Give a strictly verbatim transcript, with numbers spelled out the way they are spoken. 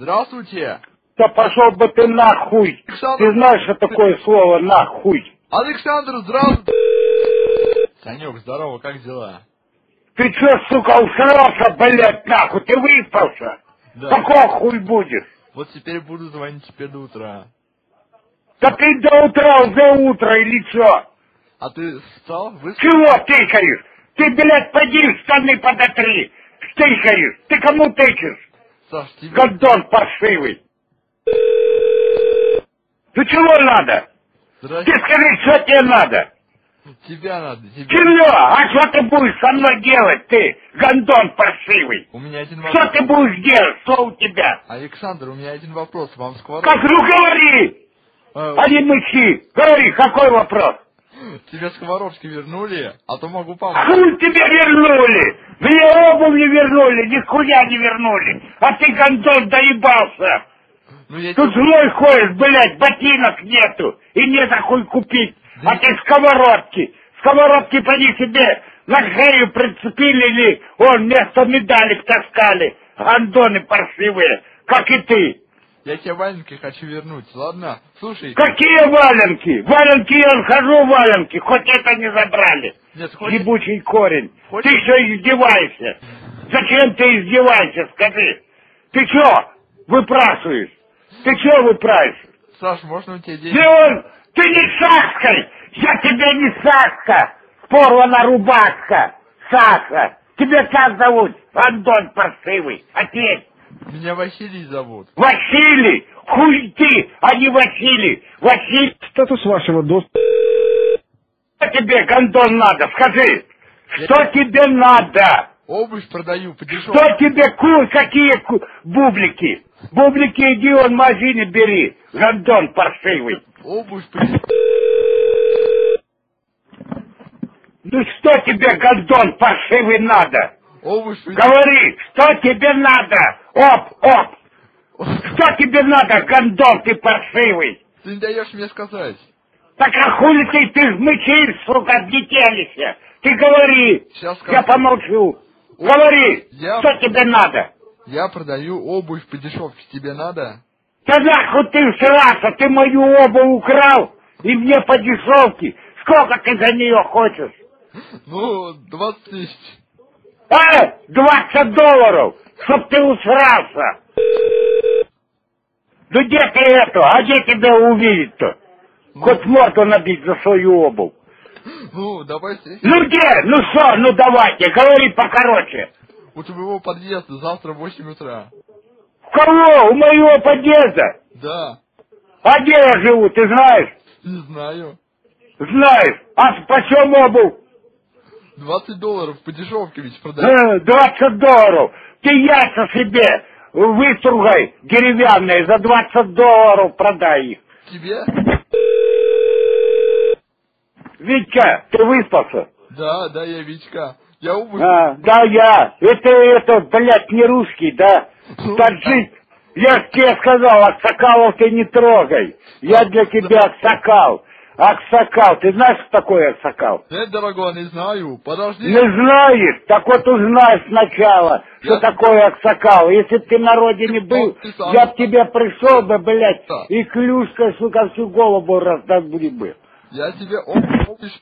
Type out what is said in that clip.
Здравствуйте. Да пошел бы ты нахуй. Александр... Ты знаешь, что такое слово нахуй? Александр, здравствуйте. Санек, здорово, как дела? Ты че, сука, усрался, блядь, нахуй? Ты выспался? Да. Какой хуй будешь? Вот теперь буду звонить теперь до утра. Да ты до утра, уже утро или что? А ты встал? Вы... Чего тыкаешь? Ты, блядь, поди в штаны подотри. Тыкаешь. Ты кому тычешь? Саш, тебе... Гондон паршивый. Ну чего надо? Здрасте. Ты скажи, что тебе надо? Тебя надо, тебя. Чего? А что ты будешь со мной делать, ты, гондон паршивый? У меня один вопрос. Что ты будешь делать? Что у тебя? Александр, у меня один вопрос. Вам скоро... Как, ну говори! А, А не мычи. Говори, какой вопрос? Тебя с Сковородки вернули, а то могу помочь. Хуй тебе вернули! Мне обувь не вернули, нихуя не вернули. А ты, гондон, доебался. Ну, я Тут тебе... злой ходит, блядь, ботинок нету. И не за хуй купить. Да А ты сковородки. Сковородки поди себе на шею прицепили ли, он вместо медалек таскали. Гондоны паршивые, как и ты. Я тебе валенки хочу вернуть, ладно? Слушай... Какие валенки? Валенки я хожу валенки, хоть это не забрали. Нет, хоть... Ебучий корень. Хоть... Ты что издеваешься? Зачем ты издеваешься, скажи? Ты что выпрашиваешь? Ты что выпрашиваешь? Саш, можно у тебя деньги? Ты, он, ты не Сашкой! Я тебе не Сашка! Порвана рубашка! Саша! Тебе как зовут? Антон паршивый. Отец! Меня Василий зовут. Василий! Хуй ты, а не Василий! Василий! Статус вашего доступа. Что тебе, гондон, надо? Скажи! Что тебе надо? Обувь продаю по дешевке. Что тебе, ку, какие ку, бублики? Бублики иди вон в магазине бери. Гондон паршивый. Обувь по дешевке. Ну что тебе, гондон паршивый, надо? Обувь по... Говори, что тебе надо? Оп, оп. Что тебе надо, гондон, ты паршивый? Ты не даешь мне сказать. Так а хули ты, ты мычишь, сука, обдетелися? Ты говори, Сейчас скажу. я помолчу. Говори, Я... что тебе надо? Я продаю обувь по дешевке. Тебе надо? Да нахуй ты срался, ты мою обувь украл, и мне по дешевке. Сколько ты за нее хочешь? Ну, двадцать тысяч. А, двадцать долларов, чтоб ты усрался. Ну где ты это, а где тебя увидеть-то? Ну... Хоть морду набить за свою обувь. Ну, давай здесь. Ну где? Ну что, ну давайте, говори покороче. У твоего подъезда завтра в восемь утра. У кого? У моего подъезда? Да. А где я живу, ты знаешь? Не знаю. Знаешь. А почем обувь? двадцать долларов по дешевке ведь продаю. Э, двадцать долларов. Ты яйца себе выстругай деревянные, за двадцать долларов продай их. Тебе? Витька, ты выспался? Да, да, я Витька. Я обувь... А, да, я. Это, это, блядь, не русский, да? Ну, Таджик. Я ж тебе сказал, аксакалов ты не трогай. Я для тебя аксакал. Аксакал. Ты знаешь, что такое аксакал? Нет, дорогой, не знаю. Подожди. Не знаешь? Так вот узнай сначала, что Я... такое аксакал. Если б ты на родине был, сам... я б тебе пришел бы, блядь, Да. и клюшкой, сука, всю голову раздобыли бы. Я тебе обувь